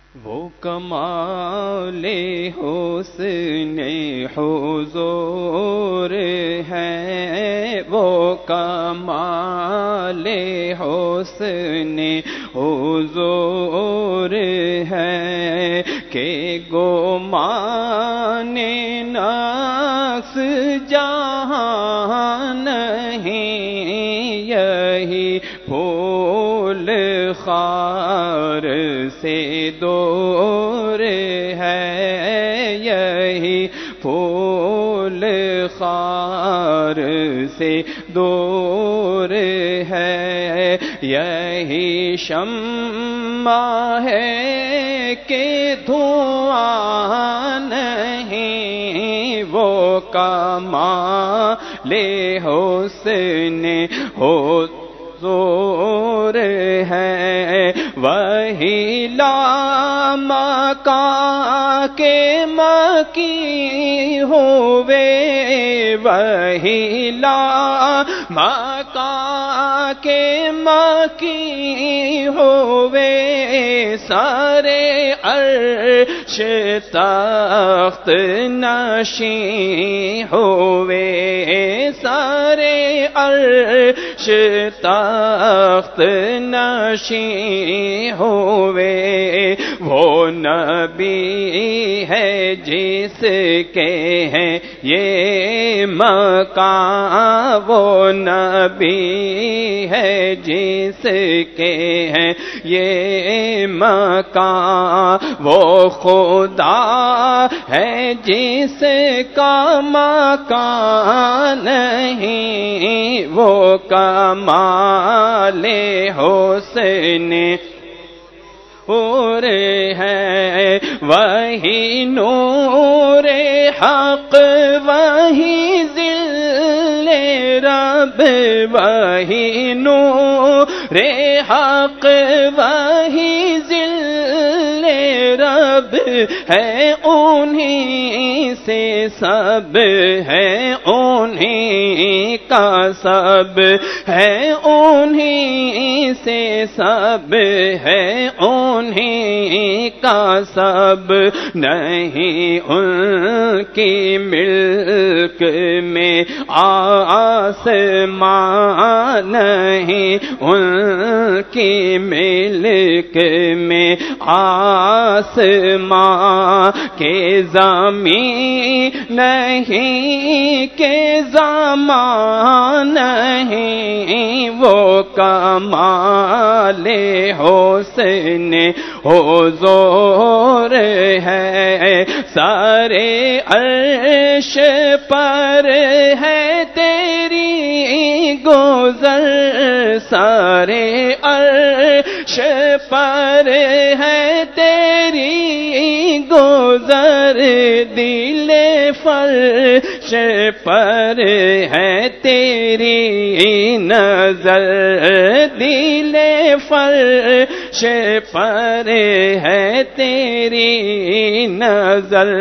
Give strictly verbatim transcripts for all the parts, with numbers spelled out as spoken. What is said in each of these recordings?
وہ کمال حسن حضور ہے، وہ کمال حسن حضور ہے کہ گمان نقص جہاں نہیں، یہی پھول خار سے دور ہے، یہی پھول خار سے دور ہے، یہی شمع ہے کہ دھواں نہیں، وہ کمال حسن حضور ہے، وہی لامکاں کے مکی ہوئے، وہی لامکاں کے مکی ہوئے، سارے عرش تخت نشین ہوئے، سارے عرش تخت نشین ہوئے، وہ نبی ہے جس کے ہیں یہ مقام، وہ نبی ہے جس کے ہیں یہ مقام، وہ خدا ہے جس کا مکان نہیں، وہ کمال حسن حضور ہے، وہی نور حق، وہی ذل رب، وہی نور حق، وہی ذل رب ہے، انہی سے سب ہے، انہی کا سب ہے، انہی سے سب ہے، انہی کا سب نہیں، ان کی ملک میں آسمان نہیں، ان کی ملک میں آسمان کے زمین نہیں، کہ زمان نہیں، وہ کمال حسن حضور ہے، سارے عرش پر ہے تیری گزر، سارے عرش پر ہے تیری گزر، دل فرش پر ہے تیری نظر، دل فرش پر ہے تیری نظر،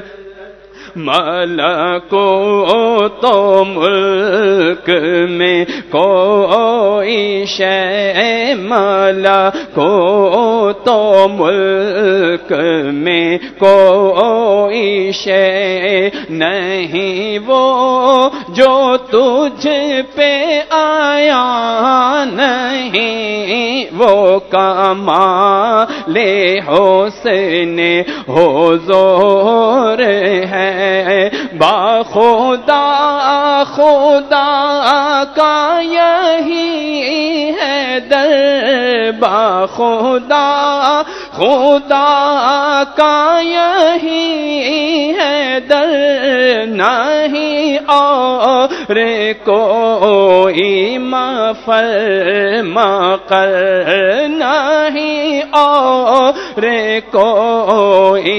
ملکوت و ملک میں کوئی شے، ملکوت و ملک میں کوئی شے نہیں، وہ جو تجھ پہ آیا نہیں، وہ کمال حسن حضور ہے، با خدا خدا کا یہی ہے در، با خدا خدا کا یہی ہے در، نہیں اور کوئی مفرما کر، نہیں اور کوئی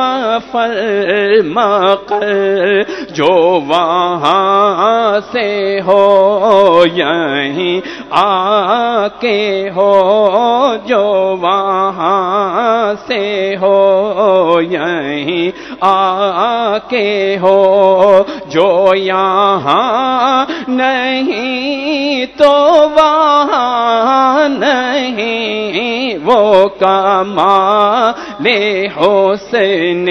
مفرما کر، جو وہاں سے ہو یہیں آ کے ہو، جو وہاں سے ہو یہیں آ کے ہو، جو یہاں نہیں تو وہاں نہیں، نہیں وہ کمال حسن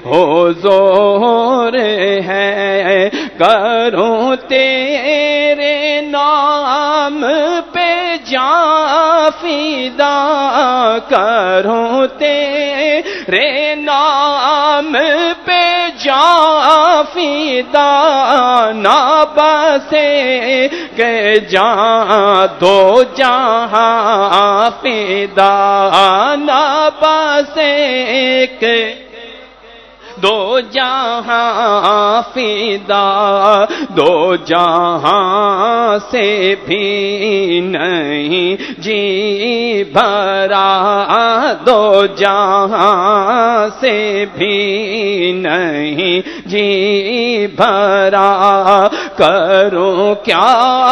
حضور ہے، کروں تیرے نام پہ جاں فدا، کروں تیرے نام پہ جاں فدا، نہ بسے کہ جاں دو جہاں فدا، نہ بسے کہ دو جہاں فدا، دو جہاں سے بھی نہیں جی بھرا، دو جہاں سے بھی نہیں جی بھرا، کروں کیا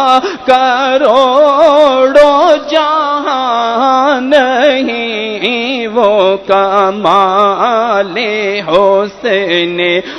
کروڑوں جہاں نہیں وہ کمال حسن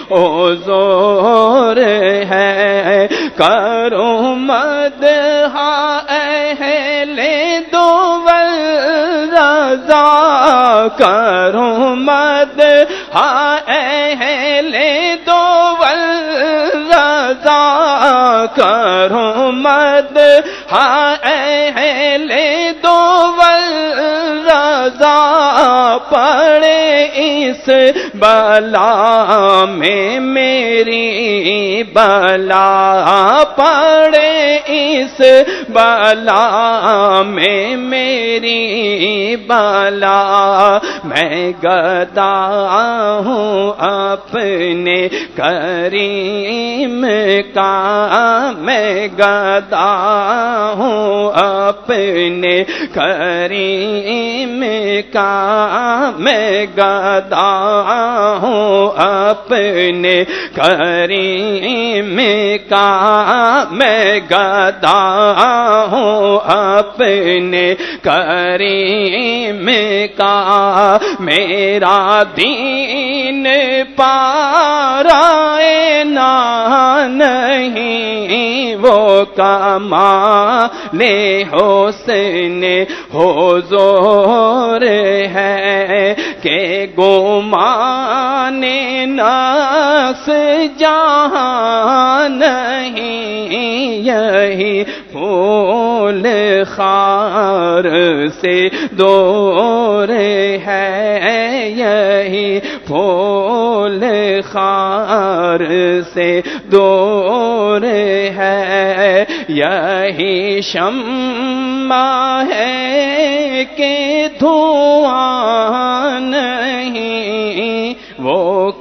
حضور ہے، کروں مدح اہل دول رضا، کروں مدح اہل دول رضا، کروں مدح اہل دول رضا، پڑے اس بلا میں میری بلا، پڑے اس بلا میں میری بلا، میں گدا ہوں اپنے کریم کا، میں گدا ہوں اپنے کریم کا، میں گدا ہوں اپنے کریم کا، میں گدا ہوں اپنے کریم کا، میرا دین پارائے نہ نہیں وہ کمال حسن حضور ہے، کہ گمان نفس جہاں نہیں، یہی پھول خار سے دور ہے، یہی پھول خار سے دور ہے، یہی شمع ہے کہ دھواں نہیں وہ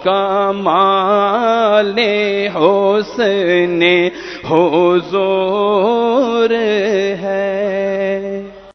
کمال حسن حضور ہے۔